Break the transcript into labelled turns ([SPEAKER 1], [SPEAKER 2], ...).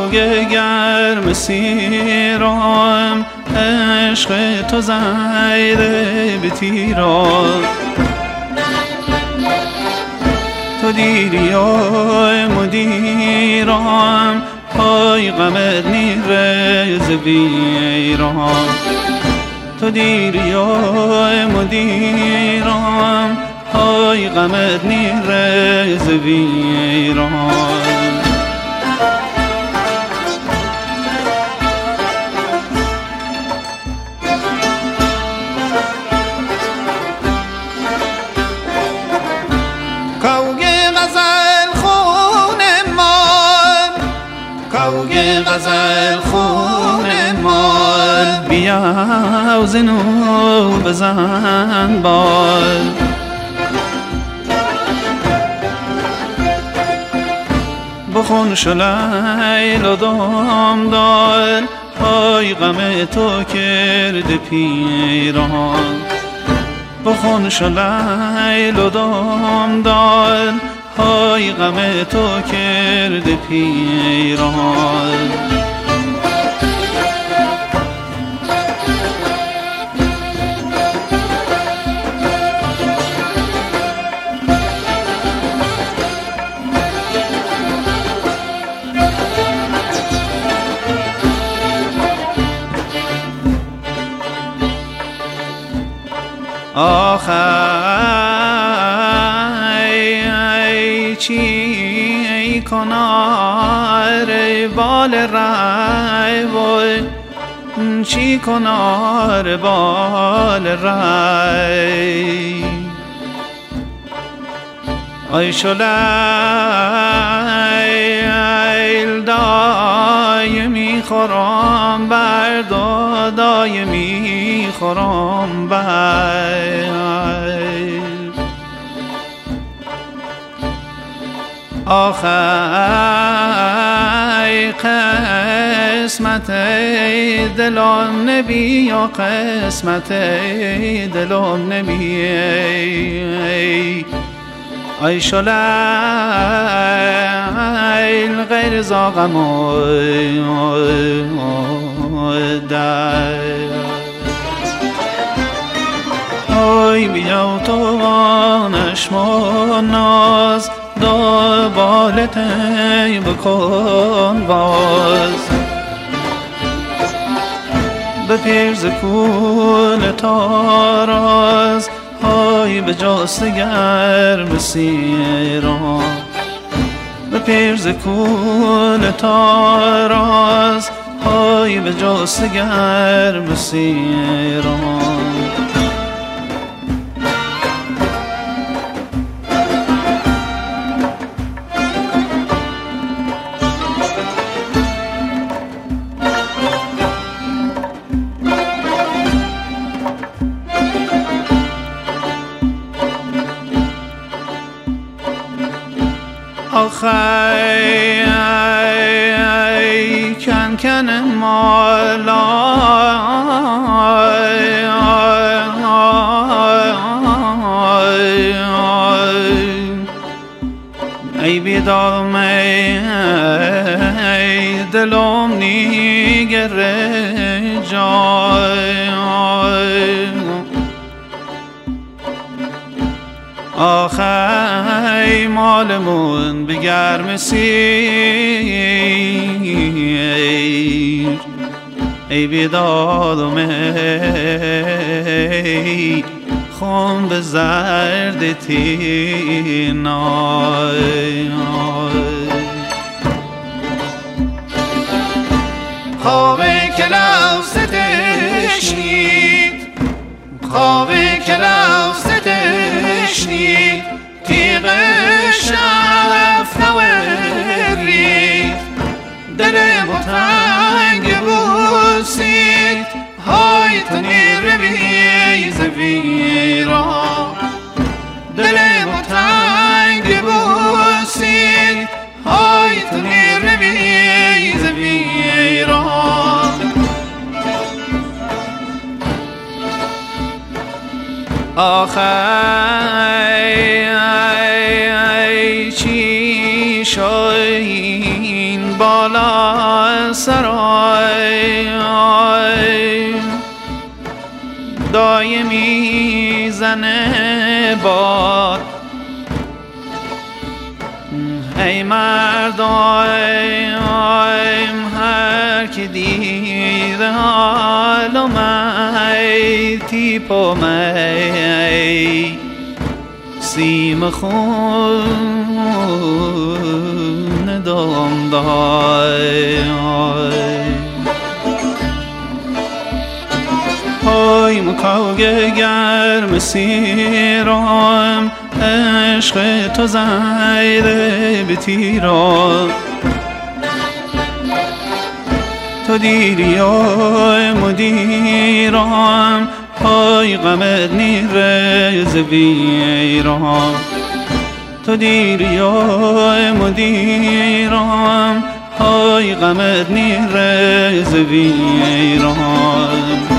[SPEAKER 1] کوگ گرم سیرم عشق تو زیده به تیرم تو دیری های مدیرم پای غمت نیره زویرم تو دیری های مدیرم پای غمت نیره زویرم غزل خون مال بیا و زنو بزن بال بخون شلیل و دام دال پای غم تو کرده پیران بخون شلیل و دام دال پای غم تو کرده پیران آخی چی کنار بال رای وی چی کنار بال رای ای شلیل دایمی خورم بر دایمی خورم بر آخی قسمت دلم نبی یا قسمت دلم نبی ای شلیل غیر زاغم در ای بیا تو نشما ناز دنبالت بکن باز بپیر ز کون تاراز های به جاست گرم سیران بپیر ز کون تاراز های به جاست گرم سیران آخی کن کن مالا ای بیدام ای دلم نیگره جای آخی مالمون بگرم سیر ای بیدادم ای خون به زرد تینای خواب کلاوس تشنید خواب کلاوس تشنید تیغ شف نورید دل بطنگ بوسید های تنیر بیز ویران دل بطنگ بوسید های تنیر بیز ویران آخی چی شاین بالا سرای دایمی زنه باد ای مردایم هر که دیده حالم ای تیپو می سیم خون دام دای های مکاوگه گرم سیرام عشق تو زیده به تیرام تو دیری های مدیرام های غمت نیرز ویرام تو دیری های مدیرام های غمت نیرز ویرام